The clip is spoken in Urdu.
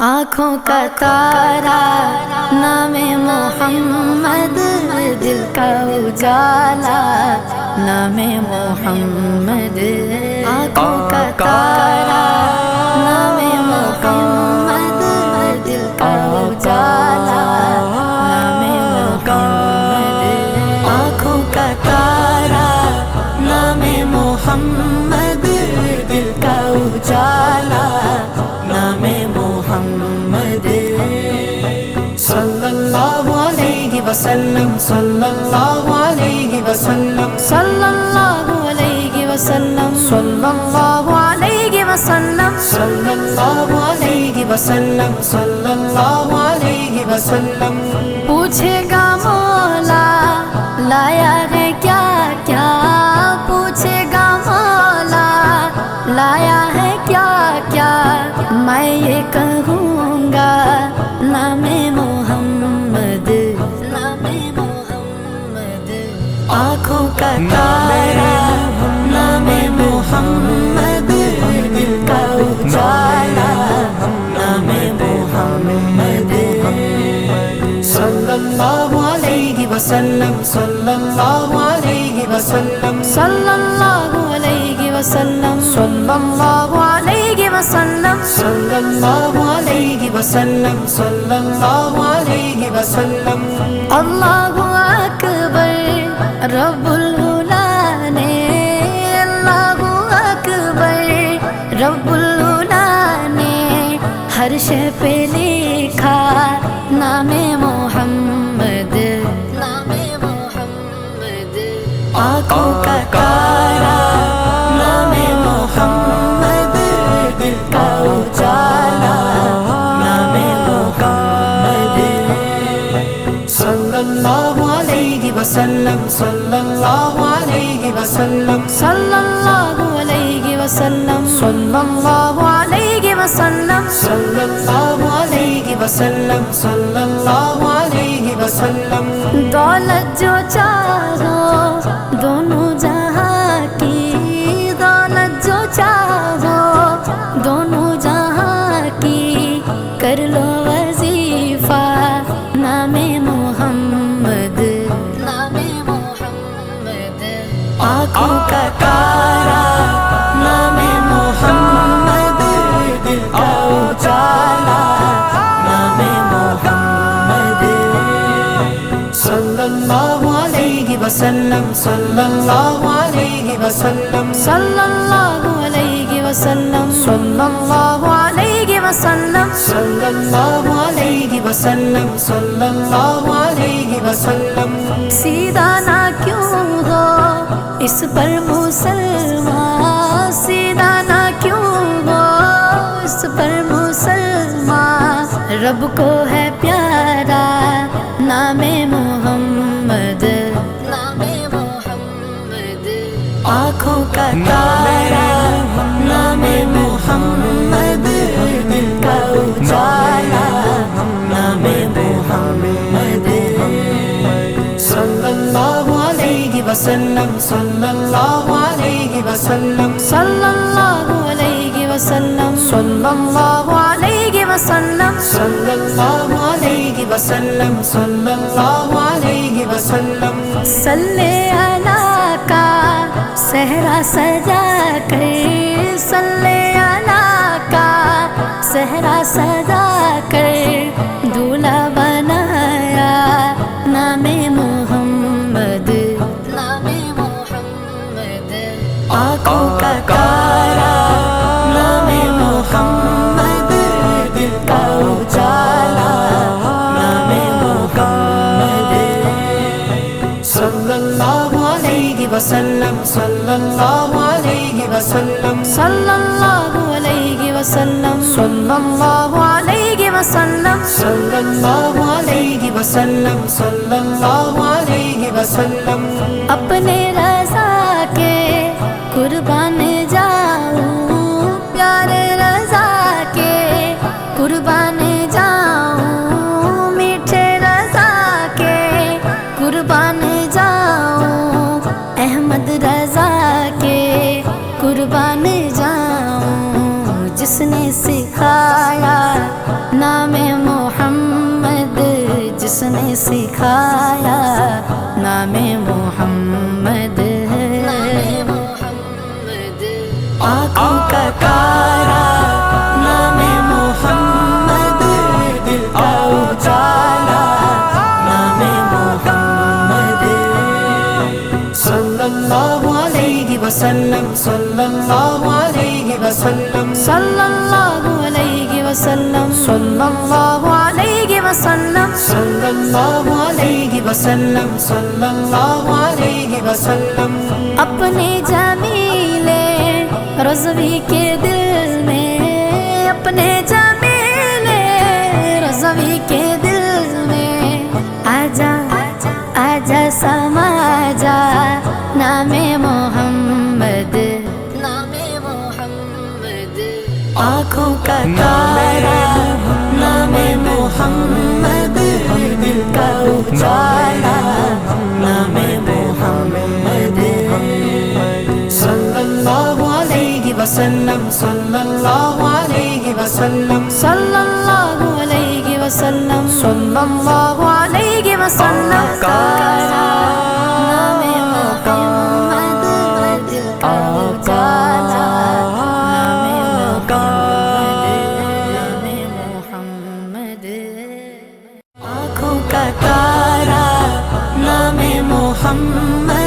آنکھوں کا تارا نام محمد، دل کا اجالا نام محمد، آنکھوں کا تارا نام محمد، دل کا اجالا نام محمد، آنکھوں کا تارا نام محمد، دل کا اجالا نام محمد، صلی اللہ علیہ وسلم، صلی اللہ علیہ وسلم، صلی اللہ علیہ وسلم، صلی اللہ علیہ وسلم، صلی اللہ علیہ وسلم، صلی اللہ علیہ وسلم، پوچھے گا مولا لایا ہے کیا کیا، پوچھے گا مولا لایا ہے کیا کیا، میں یہ کہوں گا نام محمد، نام محمد، آنکھوں کا تارا نام محمد، دل کا اجالا نام محمد، صلی اللہ علیہ وسلم، صلی اللہ علیہ وسلم، صلی اللہ علیہ وسلم، صلی اللہ علیہ وسلم، صلی اللہ علیہ وسلم، صلی اللہ علیہ وسلم، اللہ اکبر رب العلا نے، اللہ اکبر رب العلا نے ہر شے پہ لکھا نام محمد، نام محمد، آنکھوں کا تارا نام محمد، دل کا اجالا نام محمد، صلی اللہ علیہ وسلم، صلی اللہ علیہ وسلم، صلی اللہ علیہ وسلم، صلی اللہ علیہ وسلم، صلی اللہ علیہ وسلم، صلی اللہ علیہ وسلم، دولت جو چاہو دونوں جہاں کی، دولت جو چاہو دونوں جہاں کی، کر لو وظیفہ نام محمد، نام محمد، آنکھوں کا تارا نام محمد، دل کا اجالا نام محمد، صلی اللہ علیہ وسلم، صلی اللہ علیہ وسلم، صلی اللہ علیہ وسلم، صلی اللہ علیہ وسلم، صلی اللہ علیہ وسلم، صلی اللہ علیہ وسلم، سیدھا نہ کیوں ہو اس پر مسلمان، سیدھا نہ کیوں ہو اس پر مسلمان، رب کو ہے پیارا نام محمد، نام محمد، آنکھوں کا تارا نام محمد، دل کا اجالا نام محمد، صلی اللہ علیہ وسلم، صلی اللہ علیہ وسلم، صلی اللہ علیہ وسلم، صلی اللہ علیہ وسلم، صلی اللہ علیہ وسلم، صلی اللہ علیہ وسلم، صلی علی کا صحرا سجا کر، صلی علی کا صحرا سجا کر دولہا بنایا نام محمد، نام محمد، آنکھوں کا تارا نام محمد، دل کا اجالا نام محمد، صلی اللہ علیہ وسلم، صلی اللہ علیہ وسلم، صلی اللہ علیہ وسلم، صلی اللہ علیہ وسلم، صلی اللہ علیہ وسلم، صلی اللہ علیہ وسلم، اپنے رضا کے قربان جاؤں، پیارے رضا کے قربان جاؤں، میٹھے رضا کے قربان جاؤں، احمد رضا کے قربان جاؤں، جس نے سکھایا نام محمد جس نے سکھایا نام محمد آنکھوں کا تارا نام محمد دل کا اجالا نام محمد صلی اللہ علیہ وسلم صلی اللہ علیہ وسلم صلی اللہ علیہ وسلم صلی اللہ علیہ وسلم صلی اللہ علیہ وسلم صلی اللہ علیہ وسلم اپنے جمیل رضوی کے دل میں اپنے جمیل رضوی کے دل میں آجا آجا سما جا نام محمد نام محمد آنکھوں کا تارا نام محمد دل کا اجالا نام محمد صلی اللہ علیہ وسلم صلی اللہ علیہ وسلم صلی اللہ علیہ وسلم صلی اللہ علیہ وسلم نام محمد دل کا اجالا نام محمد آنکھوں کا تارا نام محمد